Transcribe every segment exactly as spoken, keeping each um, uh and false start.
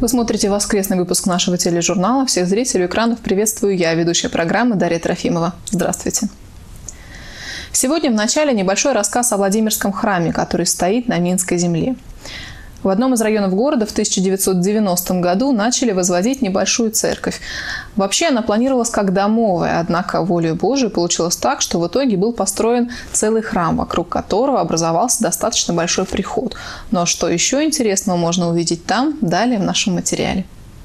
смотрите воскресный выпуск нашего тележурнала. Всех зрителей экранов приветствую я, ведущая программы Дарья Трофимова. Здравствуйте. Сегодня в начале небольшой рассказ о Владимирском храме, который стоит на Минской земле. В одном из районов города в тысяча девятьсот девяностом году начали возводить небольшую церковь. Вообще она планировалась как домовая, однако волею Божией получилось так, что в итоге был построен целый храм, вокруг которого образовался достаточно большой приход. Но что еще интересного можно увидеть там, далее в нашем материале.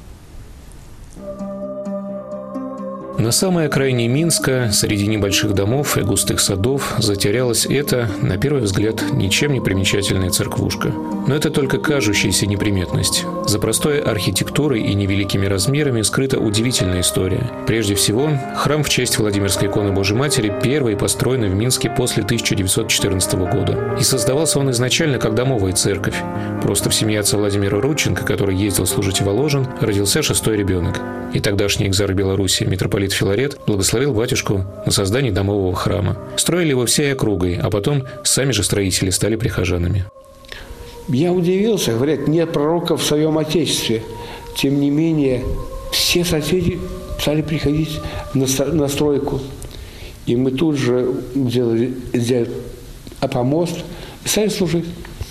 На самой окраине Минска, среди небольших домов и густых садов, затерялась эта, на первый взгляд, ничем не примечательная церквушка. Но это только кажущаяся неприметность. За простой архитектурой и невеликими размерами скрыта удивительная история. Прежде всего, храм в честь Владимирской иконы Божьей Матери первый построен в Минске после тысяча девятьсот четырнадцатого года. И создавался он изначально как домовая церковь. Просто в семье отца Владимира Рудченко, который ездил служить в Воложен, родился шестой ребенок. И тогдашний экзарх Белоруссии, митрополит Филарет, благословил батюшку на создание домового храма. Строили его всей округой, а потом сами же строители стали прихожанами. Я удивился, говорят, нет пророка в своем отечестве. Тем не менее, все соседи стали приходить на, на стройку. И мы тут же сделали, сделали помост и стали служить.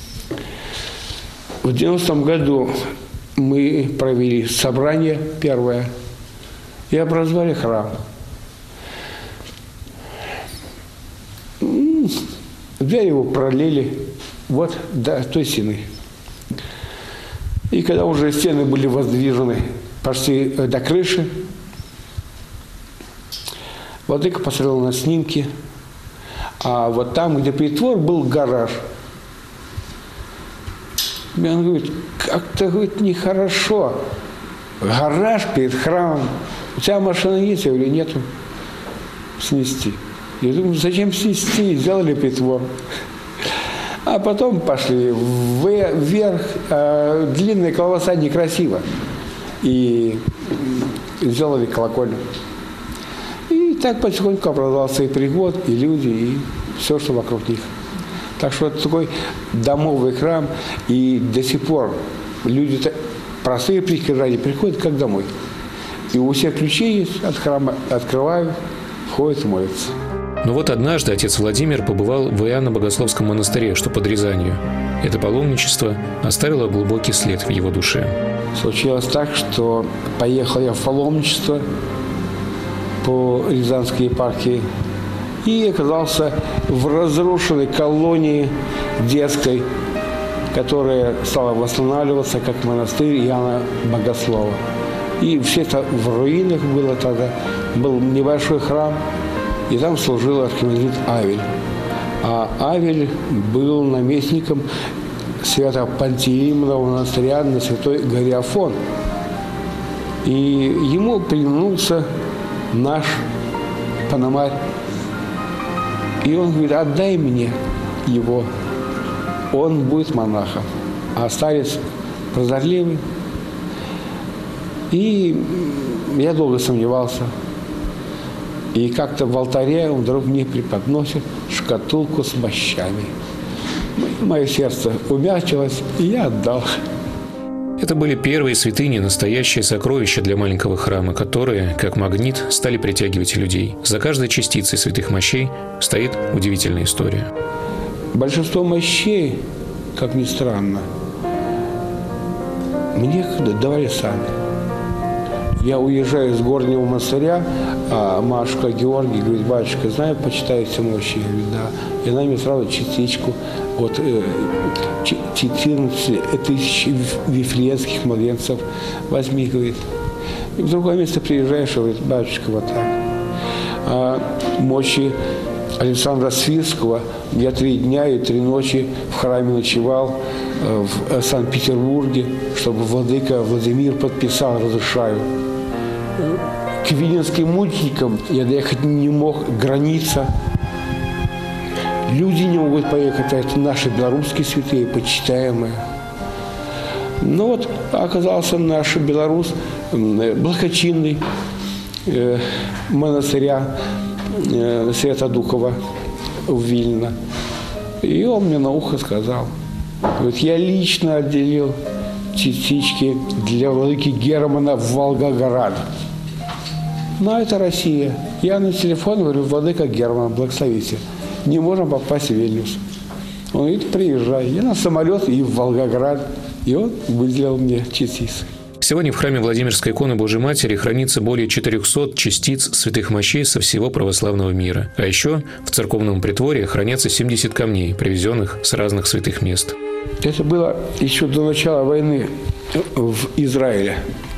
В девяностом году мы провели собрание первое и образовали храм. Дверь его пролили вот до той стены. И когда уже стены были воздвижены почти до крыши, владыка посмотрел на снимки, а вот там, где притвор, был гараж. И он говорит, как-то, говорит, нехорошо. Гараж перед храмом. У тебя машина есть? Я говорю, нету. Снести. Я думаю, зачем снести? Сделали притвор. А потом пошли вверх. А длинная колбаса некрасиво. И сделали колокольню. И так потихоньку образовался и приход, и люди, и все, что вокруг них. Так что это такой домовый храм, и до сих пор люди, простые прихожане, приходят как домой. И у всех ключи есть от храма, открывают, входят и молятся. Но вот однажды отец Владимир побывал в Иоанно-Богословском монастыре, что под Рязанью. Это паломничество оставило глубокий след в его душе. Случилось так, что поехал я в паломничество по Рязанской епархии и оказался в разрушенной колонии детской, которая стала восстанавливаться как монастырь Иоанна Богослова. И все это в руинах было тогда. Был небольшой храм, и там служил архимандрит Авель. А Авель был наместником Свято-Пантелеймонового монастыря на Святой горе Афон. И ему приглянулся наш Пономарь. И он говорит, отдай мне его, он будет монахом. А старец прозорливый. И я долго сомневался. И как-то в алтаре он вдруг мне преподносит шкатулку с мощами. Мое сердце умягчилось, и я отдал. Это были первые святыни, настоящие сокровища для маленького храма, которые, как магнит, стали притягивать людей. За каждой частицей святых мощей стоит удивительная история. Большинство мощей, как ни странно, мне давали сами. Я уезжаю из горнего монастыря, а Машка Георгий говорит, батюшка, знаю, почитаете мощи? Я говорю, да. И она мне сразу частичку от четырнадцати тысяч вифлеемских младенцев возьми, говорит. И в другое место приезжаешь, говорит, батюшка, вот так. А мощи Александра Свирского, я три дня и три ночи в храме ночевал в Санкт-Петербурге, чтобы владыка Владимир подписал, разрешаю. К виленским мученикам я доехать не мог, граница. Люди не могут поехать, а это наши белорусские святые, почитаемые. Ну вот оказался наш белорус, благочинный, э, монастыря э, Свято-Духова в Вильно. И он мне на ухо сказал, говорит, я лично отделил частички для владыки Германа в Волгоград. Ну, это Россия. Я на телефон говорю: владыка Герман, благословите. Не можем попасть в Вильнюс. Он говорит: приезжай. Я на самолет и в Волгоград. И он выделил мне частицы. Сегодня в храме Владимирской иконы Божией Матери хранится более четырехсот частиц святых мощей со всего православного мира. А еще в церковном притворе хранятся семьдесят камней, привезенных с разных святых мест. Это было еще до начала войны в Израиле.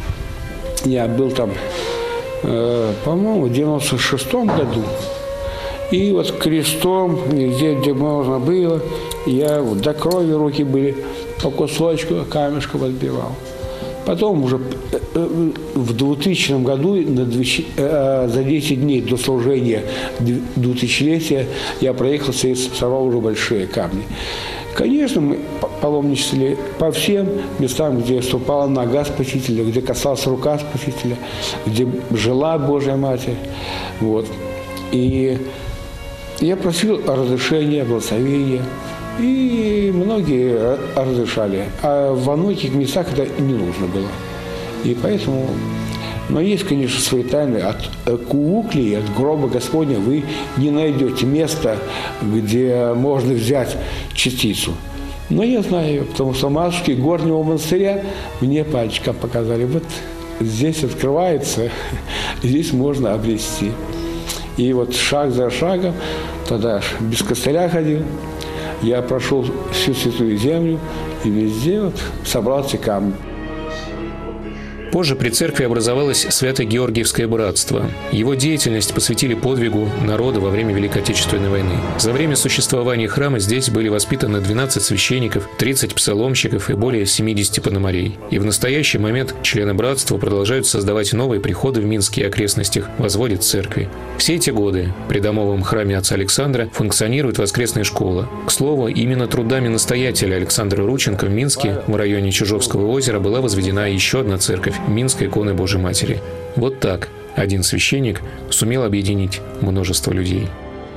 Я был там, э, по-моему, в девяносто шестом году. И вот крестом, где, где можно было, я до крови руки были, по кусочку камешка подбивал. Потом уже в двухтысячном году, за десять дней до служения двухтысячелетия, я проехался и сорвал уже большие камни. Конечно, мы паломничали по всем местам, где ступала нога Спасителя, где касалась рука Спасителя, где жила Божья Матерь. Вот. И я просил разрешения, благословения. И многие разрешали. А во многих местах это не нужно было. И поэтому... Но есть, конечно, свои тайны. От куклии, от гроба Господня вы не найдете места, где можно взять частицу. Но я знаю ее, потому что матушки Горнего монастыря мне пальчиком показали. Вот здесь открывается, здесь можно обрести. И вот шаг за шагом, тогда без костыля ходил, я прошел всю Святую Землю и везде вот собрал эти камни. Позже при церкви образовалось Свято-Георгиевское братство. Его деятельность посвятили подвигу народа во время Великой Отечественной войны. За время существования храма здесь были воспитаны двенадцать священников, тридцать псаломщиков и более семидесяти пономарей. И в настоящий момент члены братства продолжают создавать новые приходы в Минске и окрестностях, возводят церкви. Все эти годы при домовом храме отца Александра функционирует воскресная школа. К слову, именно трудами настоятеля Александра Рученко в Минске, в районе Чижовского озера, была возведена еще одна церковь Минской иконы Божией Матери. Вот так один священник сумел объединить множество людей.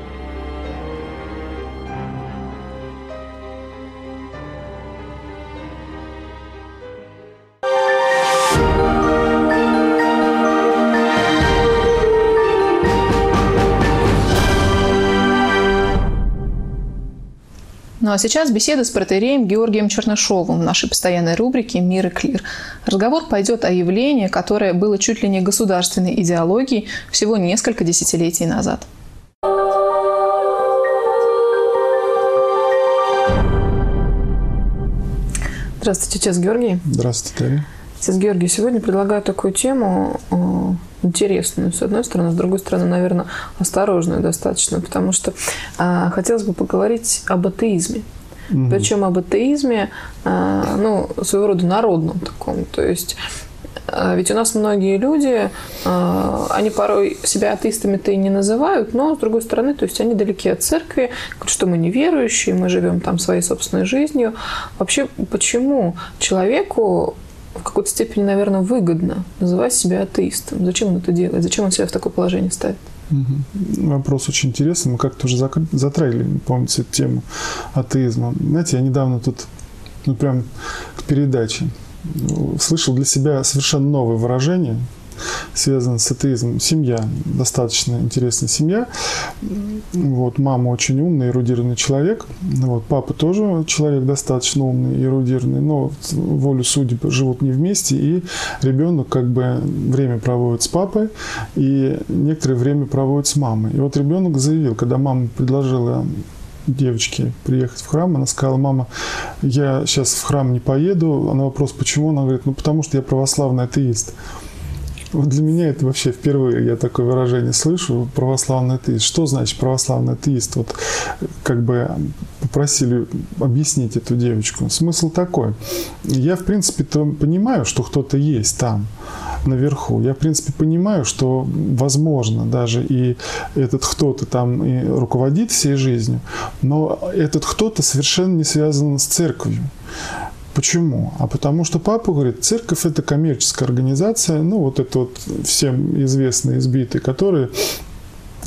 Ну а сейчас беседа с протоиереем Георгием Чернышовым в нашей постоянной рубрике «Мир и клир». Разговор пойдет о явлении, которое было чуть ли не государственной идеологией всего несколько десятилетий назад. Здравствуйте, отец Георгий. Здравствуйте, Дарья. Отец Георгий, сегодня предлагаю такую тему э, интересную, с одной стороны, с другой стороны, наверное, осторожную достаточно, потому что э, хотелось бы поговорить об атеизме. Угу. Причем об атеизме, э, ну, своего рода народном таком. То есть, э, ведь у нас многие люди, э, они порой себя атеистами-то и не называют, но, с другой стороны, то есть они далеки от церкви, говорят, что мы неверующие, мы живем там своей собственной жизнью. Вообще, почему человеку в какой-то степени, наверное, выгодно называть себя атеистом? Зачем он это делает? Зачем он себя в такое положение ставит? Угу. Вопрос очень интересный. Мы как-то уже затрагивали, помните, эту тему атеизма. Знаете, я недавно тут, ну, прям к передаче слышал для себя совершенно новое выражение, связанное с атеизмом. Семья. Достаточно интересная семья. Вот, мама очень умный, эрудированный человек. Вот, папа тоже человек достаточно умный, эрудированный, но волю судеб живут не вместе, и ребенок как бы время проводит с папой, и некоторое время проводит с мамой. И вот ребенок заявил, когда мама предложила девочке приехать в храм, она сказала: мама, я сейчас в храм не поеду. А на вопрос, почему? Она говорит: ну, потому что я православный атеист. Вот для меня это вообще впервые я такое выражение слышу, православный атеист. Что значит православный атеист? Вот как бы попросили объяснить эту девочку. Смысл такой. Я, в принципе, -то понимаю, что кто-то есть там, наверху. Я, в принципе, понимаю, что, возможно, даже и этот кто-то там и руководит всей жизнью, но этот кто-то совершенно не связан с церковью. Почему? А потому что папа говорит, церковь – это коммерческая организация, ну, вот это вот всем известные избитые, которые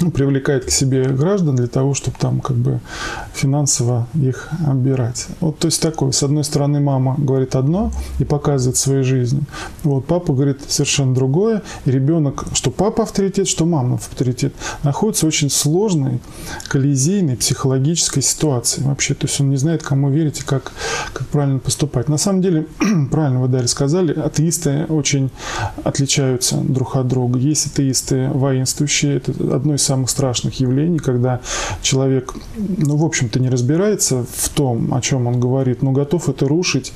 привлекает к себе граждан для того, чтобы там как бы финансово их оббирать. Вот, то есть такое, с одной стороны, мама говорит одно и показывает своей жизнью, вот папа говорит совершенно другое, и ребенок, что папа авторитет, что мама авторитет, находится в очень сложной, коллизийной психологической ситуации вообще, то есть он не знает, кому верить и как, как правильно поступать. На самом деле, правильно вы, Дарья, сказали, атеисты очень отличаются друг от друга. Есть атеисты воинствующие, это одно из самых страшных явлений, когда человек, ну, в общем-то, не разбирается в том, о чем он говорит, но готов это рушить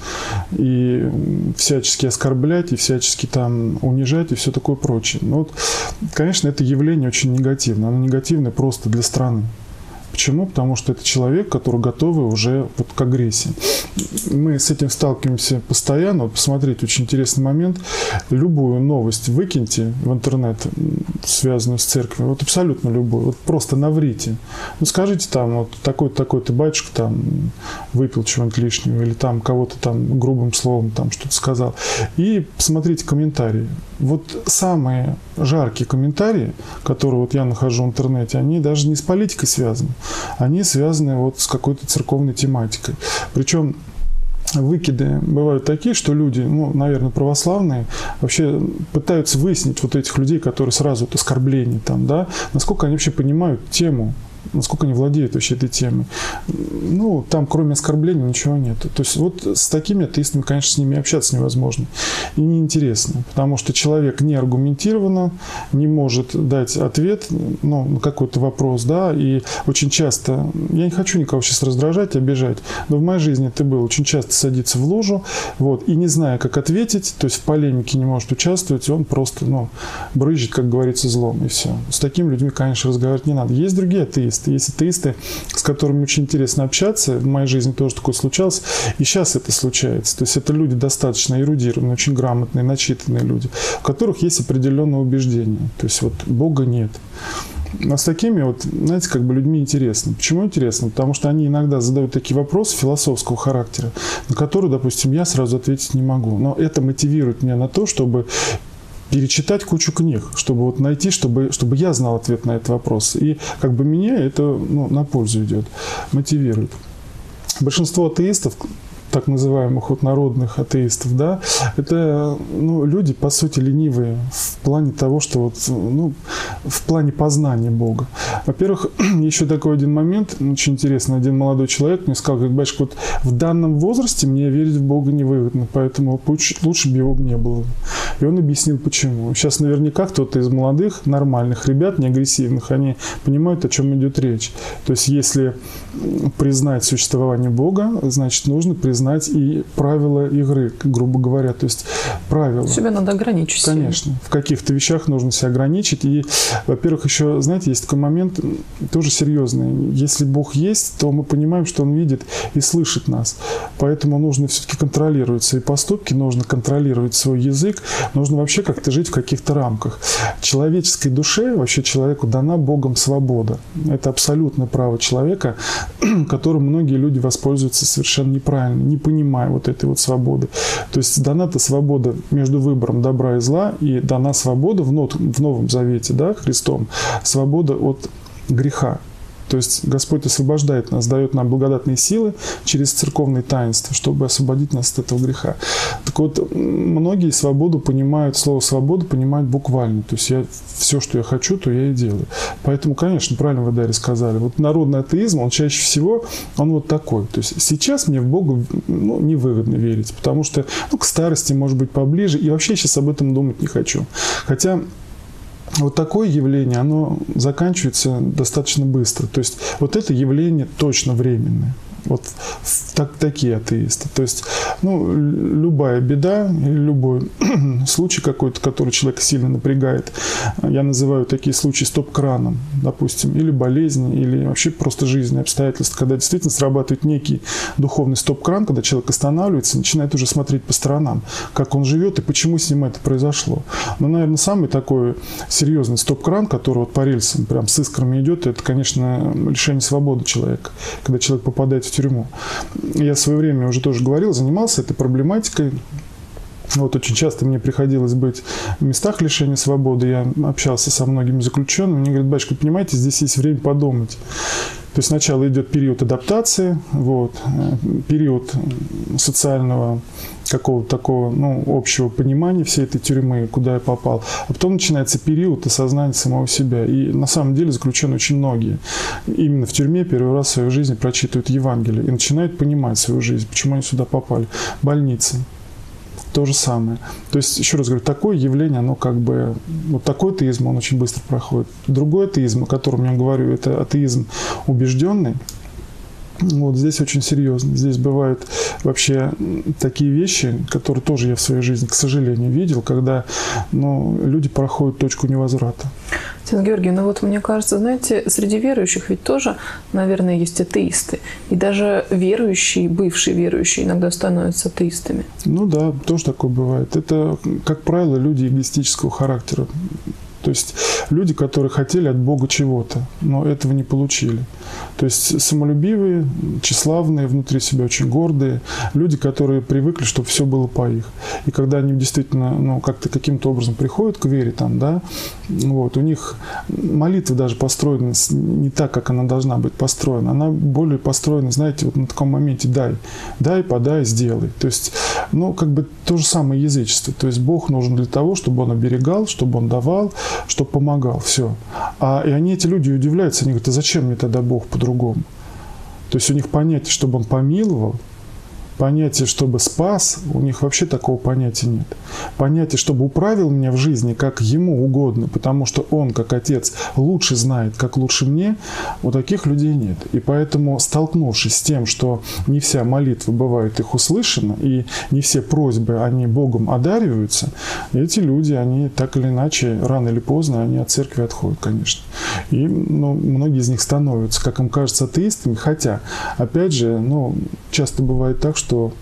и всячески оскорблять, и всячески там унижать, и все такое прочее. Но вот, конечно, это явление очень негативное. Оно негативное просто для страны. Почему? Потому что это человек, который готов уже вот к агрессии. Мы с этим сталкиваемся постоянно. Вот посмотрите, очень интересный момент. Любую новость выкиньте в интернет, связанную с церковью, вот абсолютно любую, вот просто наврите. Ну, скажите там, вот такой-то, такой-то батюшка там выпил чего-нибудь лишнего, или там кого-то там грубым словом там что-то сказал. И посмотрите комментарии. Вот самые жаркие комментарии, которые вот я нахожу в интернете, они даже не с политикой связаны. Они связаны вот с какой-то церковной тематикой. Причем выкиды бывают такие, что люди, ну, наверное, православные, вообще пытаются выяснить вот этих людей, которые сразу вот оскорбления там, да, насколько они вообще понимают тему, насколько они владеют вообще этой темой. Ну, там кроме оскорблений ничего нет. То есть вот с такими атеистами, конечно, с ними общаться невозможно. И неинтересно, потому что человек не аргументированно не может дать ответ, ну, на какой-то вопрос, да, и очень часто, я не хочу никого сейчас раздражать, обижать, но в моей жизни это было, очень часто садится в лужу, вот, и не зная, как ответить, то есть в полемике не может участвовать, он просто, ну, брызжет, как говорится, злом, и все. С такими людьми, конечно, разговаривать не надо. Есть другие атеисты, есть атеисты, с которыми очень интересно общаться. В моей жизни тоже такое случалось. И сейчас это случается. То есть это люди достаточно эрудированные, очень грамотные, начитанные люди, у которых есть определенное убеждение. То есть вот Бога нет. А с такими вот, знаете, как бы людьми интересно. Почему интересно? Потому что они иногда задают такие вопросы философского характера, на которые, допустим, я сразу ответить не могу. Но это мотивирует меня на то, чтобы перечитать кучу книг, чтобы вот найти, чтобы, чтобы я знал ответ на этот вопрос. И как бы меня это, ну, на пользу идет, мотивирует. Большинство атеистов, так называемых вот народных атеистов, да, это, ну, люди, по сути, ленивые в плане того, что вот, ну, в плане познания Бога. Во-первых, еще такой один момент, очень интересный, один молодой человек мне сказал, говорит, батюшка, вот в данном возрасте мне верить в Бога невыгодно, поэтому лучше бы его не было. И он объяснил, почему. Сейчас наверняка кто-то из молодых, нормальных ребят, не агрессивных, они понимают, о чем идет речь. То есть, если признать существование Бога, значит, нужно признать и правила игры, грубо говоря. То есть, правила. Себя надо ограничить. Конечно. В каких-то вещах нужно себя ограничить. И, во-первых, еще, знаете, есть такой момент тоже серьезный. Если Бог есть, то мы понимаем, что Он видит и слышит нас. Поэтому нужно все-таки контролировать свои поступки, нужно контролировать свой язык, нужно вообще как-то жить в каких-то рамках. Человеческой душе, вообще человеку дана Богом свобода. Это абсолютное право человека, которым многие люди воспользуются совершенно неправильно, не понимая вот этой вот свободы. То есть дана-то свобода между выбором добра и зла, и дана свобода в, нот, в Новом Завете, да, Христом, свобода от греха. То есть Господь освобождает нас, дает нам благодатные силы через церковные таинства, чтобы освободить нас от этого греха. Так вот, многие свободу понимают, слово «свобода» понимают буквально. То есть я все, что я хочу, то я и делаю. Поэтому, конечно, правильно вы, Дарья, сказали. Вот народный атеизм, он чаще всего, он вот такой. То есть сейчас мне в Бога, ну, невыгодно верить, потому что, ну, к старости, может быть, поближе. И вообще сейчас об этом думать не хочу. Хотя вот такое явление, оно заканчивается достаточно быстро. То есть вот это явление точно временное. Вот так, такие атеисты. То есть, ну, любая беда или любой случай какой-то, который человека сильно напрягает, я называю такие случаи стоп-краном, допустим, или болезни, или вообще просто жизненные обстоятельства, когда действительно срабатывает некий духовный стоп-кран, когда человек останавливается и начинает уже смотреть по сторонам, как он живет и почему с ним это произошло. Но, наверное, самый такой серьезный стоп-кран, который вот по рельсам прям с искрами идет, это, конечно, лишение свободы человека, когда человек попадает в тюрьму. Я в свое время уже тоже говорил, занимался этой проблематикой. Вот очень часто мне приходилось быть в местах лишения свободы. Я общался со многими заключенными. Мне говорят: батюшка, понимаете, здесь есть время подумать. То есть сначала идет период адаптации, вот, период социального какого-то такого, ну, общего понимания всей этой тюрьмы, куда я попал. А потом начинается период осознания самого себя. И на самом деле заключенные очень многие именно в тюрьме первый раз в своей жизни прочитывают Евангелие и начинают понимать свою жизнь, почему они сюда попали. Больницы. То же самое. То есть, еще раз говорю, такое явление, оно как бы... Вот такой атеизм, он очень быстро проходит. Другой атеизм, о котором я говорю, это атеизм убежденный. Вот здесь очень серьезно. Здесь бывают вообще такие вещи, которые тоже я в своей жизни, к сожалению, видел, когда, ну, люди проходят точку невозврата. Татьяна Георгиевна, ну вот мне кажется, знаете, среди верующих ведь тоже, наверное, есть атеисты. И даже верующие, бывшие верующие иногда становятся атеистами. Ну да, тоже такое бывает. Это, как правило, люди эгоистического характера. То есть люди, которые хотели от Бога чего-то, но этого не получили. То есть самолюбивые, тщеславные, внутри себя очень гордые, люди, которые привыкли, чтобы все было по их. И когда они действительно, ну, как-то каким-то образом приходят к вере, там, да, вот, у них молитва даже построена не так, как она должна быть построена. Она более построена, знаете, вот на таком моменте «дай, дай, подай, сделай». То есть, ну, как бы то же самое язычество. То есть Бог нужен для того, чтобы Он оберегал, чтобы Он давал, чтобы помогал. Все. А, и они, эти люди, удивляются. Они говорят: а зачем мне тогда Бог по-другому? То есть у них понятие, чтобы Он помиловал, понятие, чтобы спас, у них вообще такого понятия нет. Понятие, чтобы управил меня в жизни, как Ему угодно, потому что Он, как Отец, лучше знает, как лучше мне, у таких людей нет. И поэтому, столкнувшись с тем, что не вся молитва бывает их услышана, и не все просьбы, они Богом одариваются, эти люди, они так или иначе, рано или поздно, они от церкви отходят, конечно. И, ну, многие из них становятся, как им кажется, атеистами, хотя, опять же, ну, часто бывает так, что что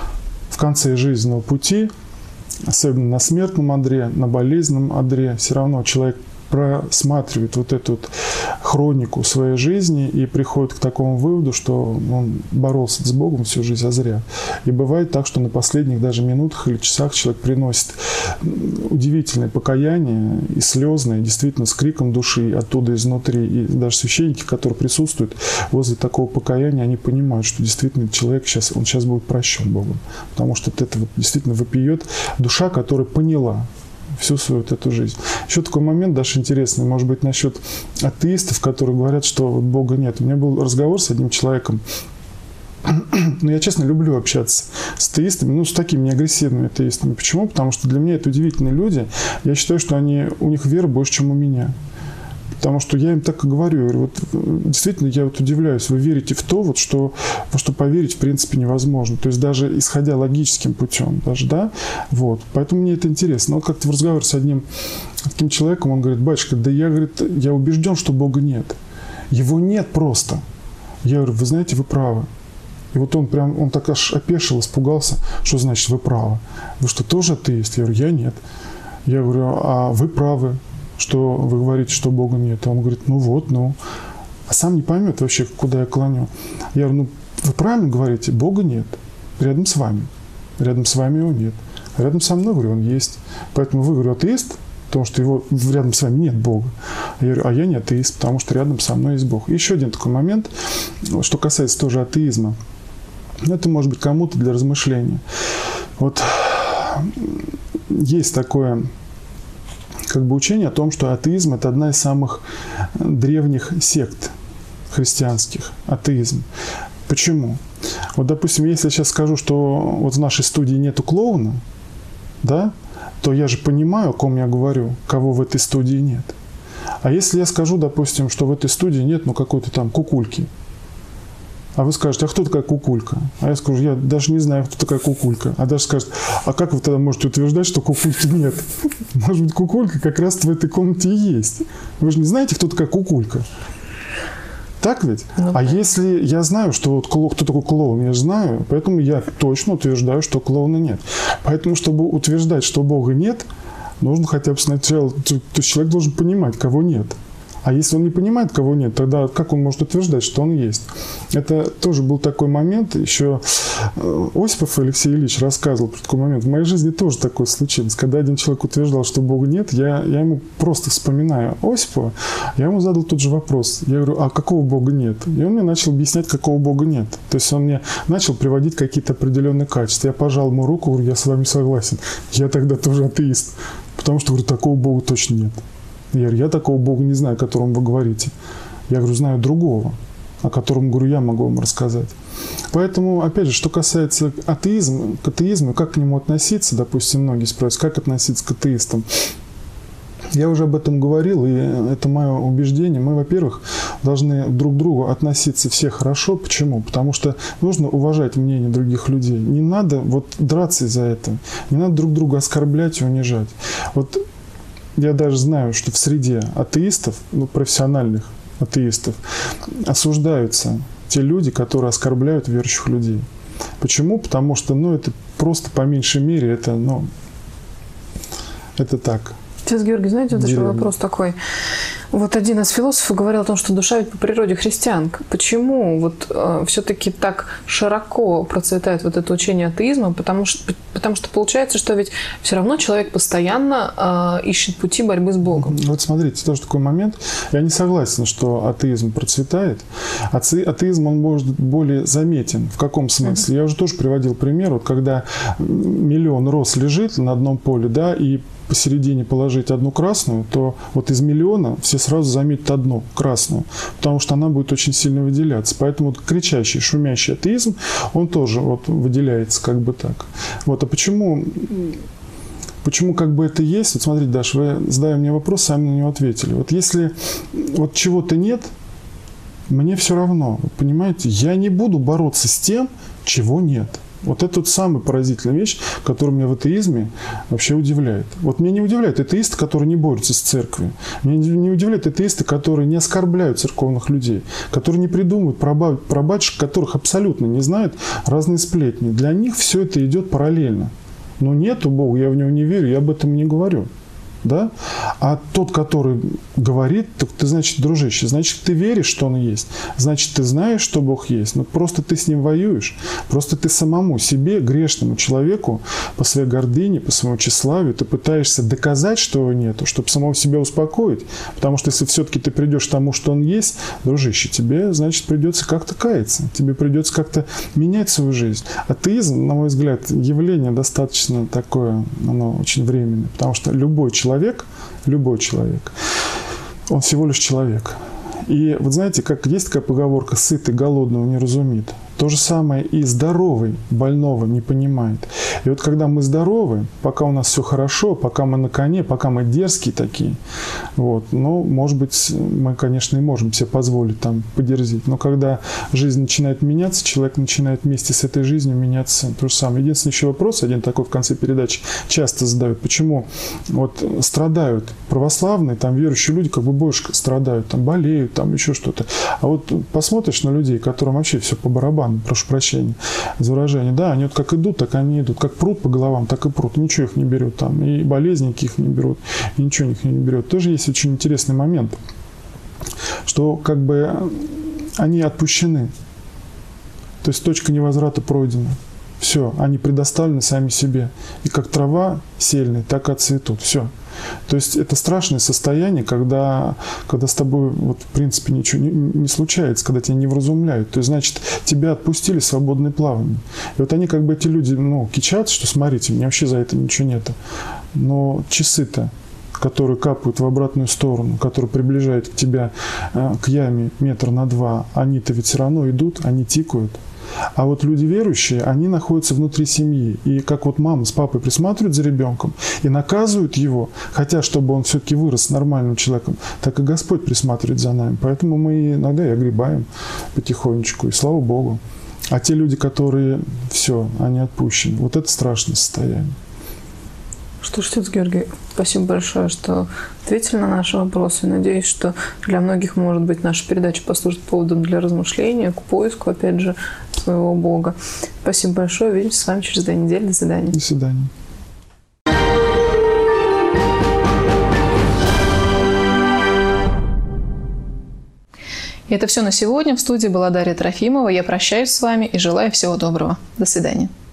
в конце жизненного пути, особенно на смертном одре, на болезненном одре, все равно человек просматривает вот эту вот хронику своей жизни и приходит к такому выводу, что он боролся с Богом всю жизнь, а зря. И бывает так, что на последних даже минутах или часах человек приносит удивительное покаяние и слезное, действительно с криком души оттуда изнутри. И даже священники, которые присутствуют возле такого покаяния, они понимают, что действительно человек сейчас, он сейчас будет прощен Богом. Потому что это вот действительно вопиет душа, которая поняла всю свою вот эту жизнь. Еще такой момент, даже интересный, может быть, насчет атеистов, которые говорят, что вот Бога нет. У меня был разговор с одним человеком. Ну, я, честно, люблю общаться с атеистами, ну, с такими неагрессивными атеистами. Почему? Потому что для меня это удивительные люди. Я считаю, что они, у них вера больше, чем у меня. Потому что я им так и говорю, я говорю, вот, действительно, я вот удивляюсь, вы верите в то, вот, что, во что поверить, в принципе, невозможно. То есть даже исходя логическим путем, даже, да, вот. Поэтому мне это интересно. Но вот как-то в разговоре с одним таким человеком, он говорит: батюшка, да я, говорит, я убежден, что Бога нет. Его нет просто. Я говорю: вы знаете, вы правы. И вот он прям, он так аж опешил, испугался, что значит вы правы. Вы что, тоже атеист? Я говорю: я нет. Я говорю: а вы правы, что вы говорите, что Бога нет. И он говорит: ну вот, ну. А сам не поймет вообще, куда я клоню. Я говорю: ну, вы правильно говорите, Бога нет. Рядом с вами. Рядом с вами его нет. А рядом со мной, говорю, он есть. Поэтому вы, говорю, атеист, потому что его, рядом с вами нет Бога. Я говорю: а я не атеист, потому что рядом со мной есть Бог. И еще один такой момент, что касается тоже атеизма. Это может быть кому-то для размышления. Вот есть такое как бы учение о том, что атеизм – это одна из самых древних сект христианских. Атеизм. Почему? Вот, допустим, если я сейчас скажу, что вот в нашей студии нету клоуна, да, то я же понимаю, о ком я говорю, кого в этой студии нет. А если я скажу, допустим, что в этой студии нет, ну, какой-то там кукульки, а вы скажете: а кто такая кукулька? А я скажу: я даже не знаю, кто такая кукулька. А даже скажет: а как вы тогда можете утверждать, что кукульки нет? Может быть, кукулька как раз в этой комнате и есть. Вы же не знаете, кто такая кукулька. Так ведь? Ну, а да. Если я знаю, что вот кто такой клоун, я же знаю, поэтому я точно утверждаю, что клоуна нет. Поэтому, чтобы утверждать, что Бога нет, нужно хотя бы сначала, то есть человек должен понимать, кого нет. А если он не понимает, кого нет, тогда как он может утверждать, что он есть? Это тоже был такой момент, еще Осипов Алексей Ильич рассказывал про такой момент. В моей жизни тоже такое случилось. Когда один человек утверждал, что Бога нет, я, я ему просто вспоминаю Осипова, я ему задал тот же вопрос. Я говорю, а какого Бога нет? И он мне начал объяснять, какого Бога нет. То есть он мне начал приводить какие-то определенные качества. Я пожал ему руку, говорю, я с вами согласен. Я тогда тоже атеист. Потому что, говорю, такого Бога точно нет. Я говорю, я такого Бога не знаю, о котором вы говорите. Я говорю, знаю другого, о котором, говорю, я могу вам рассказать. Поэтому, опять же, что касается атеизма, к атеизму, как к нему относиться, допустим, многие спрашивают, как относиться к атеистам. Я уже об этом говорил, и это мое убеждение. Мы, во-первых, должны друг к другу относиться все хорошо. Почему? Потому что нужно уважать мнение других людей. Не надо вот драться из-за этого. Не надо друг друга оскорблять и унижать. Вот я даже знаю, что в среде атеистов, ну, профессиональных атеистов, осуждаются те люди, которые оскорбляют верующих людей. Почему? Потому что, ну, это просто по меньшей мере, это, ну, это так. Отец Георгий, знаете, вот еще вопрос такой. Вот один из философов говорил о том, что душа ведь по природе христианка. Почему вот э, все-таки так широко процветает вот это учение атеизма? Потому что, потому что получается, что ведь все равно человек постоянно э, ищет пути борьбы с Богом. Вот смотрите, тоже такой момент. Я не согласен, что атеизм процветает. Ате, атеизм, он может быть более заметен. В каком смысле? Mm-hmm. Я уже тоже приводил пример, вот когда миллион роз лежит на одном поле, да, и посередине положить одну красную, то вот из миллиона все сразу заметят одну красную, потому что она будет очень сильно выделяться. Поэтому вот кричащий, шумящий атеизм, он тоже вот выделяется как бы так. Вот, а почему, почему как бы это есть? Вот смотрите, Даш, вы задали мне вопрос, сами на него ответили. Вот если вот чего-то нет, мне все равно, вот понимаете, я не буду бороться с тем, чего нет. Вот это вот самая поразительная вещь, которая меня в атеизме вообще удивляет. Вот меня не удивляют атеисты, которые не борются с церковью. Меня не удивляют атеисты, которые не оскорбляют церковных людей, которые не придумывают про, про батюшек, которых абсолютно не знают, разные сплетни. Для них все это идет параллельно. Но нету Бога, я в него не верю, я об этом не говорю. Да? А тот, который говорит, так ты, значит, дружище, значит, ты веришь, что он есть, значит, ты знаешь, что Бог есть, но просто ты с ним воюешь, просто ты самому себе, грешному человеку, по своей гордыне, по своему тщеславию, ты пытаешься доказать, что его нету, чтобы самого себя успокоить, потому что если все-таки ты придешь к тому, что он есть, дружище, тебе, значит, придется как-то каяться, тебе придется как-то менять свою жизнь. Атеизм, на мой взгляд, явление достаточно такое, оно очень временное, потому что любой человек Человек, любой человек, он всего лишь человек. И вот знаете, как есть такая поговорка «сытый голодного не разумит». То же самое и здоровый больного не понимает. И вот когда мы здоровы, пока у нас все хорошо, пока мы на коне, пока мы дерзкие такие, вот, ну, может быть, мы, конечно, и можем себе позволить там подерзить. Но когда жизнь начинает меняться, человек начинает вместе с этой жизнью меняться то же самое. Единственный еще вопрос, один такой в конце передачи часто задают, почему вот страдают православные, там верующие люди, как бы больше страдают, там болеют, там еще что-то. А вот посмотришь на людей, которым вообще все по барабану, прошу прощения за выражение, да, они вот как идут, так они идут, как прут по головам, так и прут, ничего их не берет там, и болезни их не берут, и ничего их не берет. Тоже есть очень интересный момент, что как бы они отпущены, то есть точка невозврата пройдена. Все, они предоставлены сами себе. И как трава сильная, так и отцветут. Все. То есть это страшное состояние, когда, когда с тобой вот, в принципе ничего не, не случается, когда тебя не вразумляют. То есть, значит, тебя отпустили в свободное плавание. И вот они как бы, эти люди, ну, кичатся, что смотрите, мне вообще за это ничего нет. Но часы-то, которые капают в обратную сторону, которые приближают к тебя э, к яме метр на два, они-то ведь все равно идут, они тикают. А вот люди верующие, они находятся внутри семьи. И как вот мама с папой присматривают за ребенком и наказывают его, хотя чтобы он все-таки вырос нормальным человеком, так и Господь присматривает за нами. Поэтому мы иногда и огребаем потихонечку, и слава Богу. А те люди, которые все, они отпущены, вот это страшное состояние. Что ж, отец Георгий, спасибо большое, что ответили на наши вопросы. Надеюсь, что для многих, может быть, наша передача послужит поводом для размышления, к поиску, опять же, своего Бога. Спасибо большое. Увидимся с вами через две недели. До свидания. До свидания. И это все на сегодня. В студии была Дарья Трофимова. Я прощаюсь с вами и желаю всего доброго. До свидания.